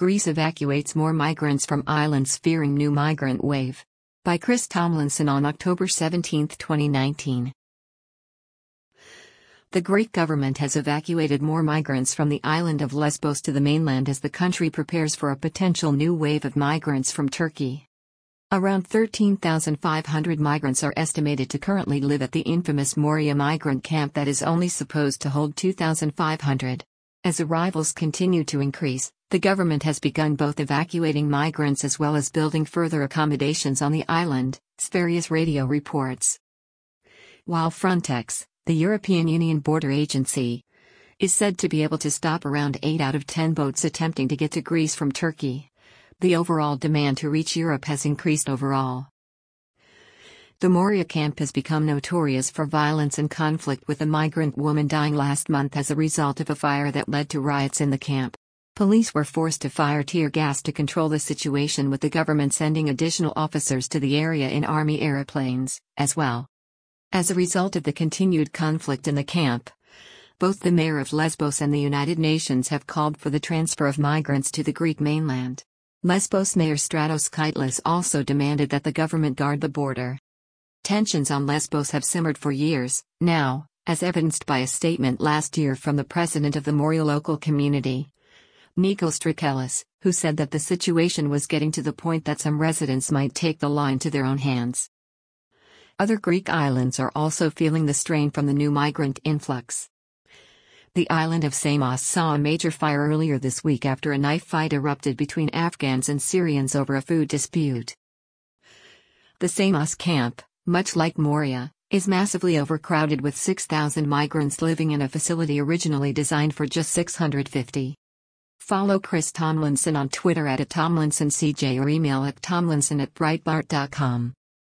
Greece evacuates more migrants from islands fearing new migrant wave. By Chris Tomlinson on October 17, 2019. The Greek government has evacuated more migrants from the island of Lesbos to the mainland as the country prepares for a potential new wave of migrants from Turkey. Around 13,500 migrants are estimated to currently live at the infamous Moria migrant camp that is only supposed to hold 2,500. As arrivals continue to increase, the government has begun both evacuating migrants as well as building further accommodations on the island, Spherios Radio reports. While Frontex, the European Union border agency, is said to be able to stop around 8 out of 10 boats attempting to get to Greece from Turkey, the overall demand to reach Europe has increased overall. The Moria camp has become notorious for violence and conflict, with a migrant woman dying last month as a result of a fire that led to riots in the camp. Police were forced to fire tear gas to control the situation, with the government sending additional officers to the area in army airplanes, as well. As a result of the continued conflict in the camp, both the mayor of Lesbos and the United Nations have called for the transfer of migrants to the Greek mainland. Lesbos Mayor Stratos Kytlis also demanded that the government guard the border. Tensions on Lesbos have simmered for years now, as evidenced by a statement last year from the president of the Moria local community, Nikos Strakelis, who said that the situation was getting to the point that some residents might take the law into their own hands. Other Greek islands are also feeling the strain from the new migrant influx. The island of Samos saw a major fire earlier this week after a knife fight erupted between Afghans and Syrians over a food dispute. The Samos camp, much like Moria, is massively overcrowded, with 6,000 migrants living in a facility originally designed for just 650. Follow Chris Tomlinson on Twitter @TomlinsonCJ or email at tomlinson@breitbart.com.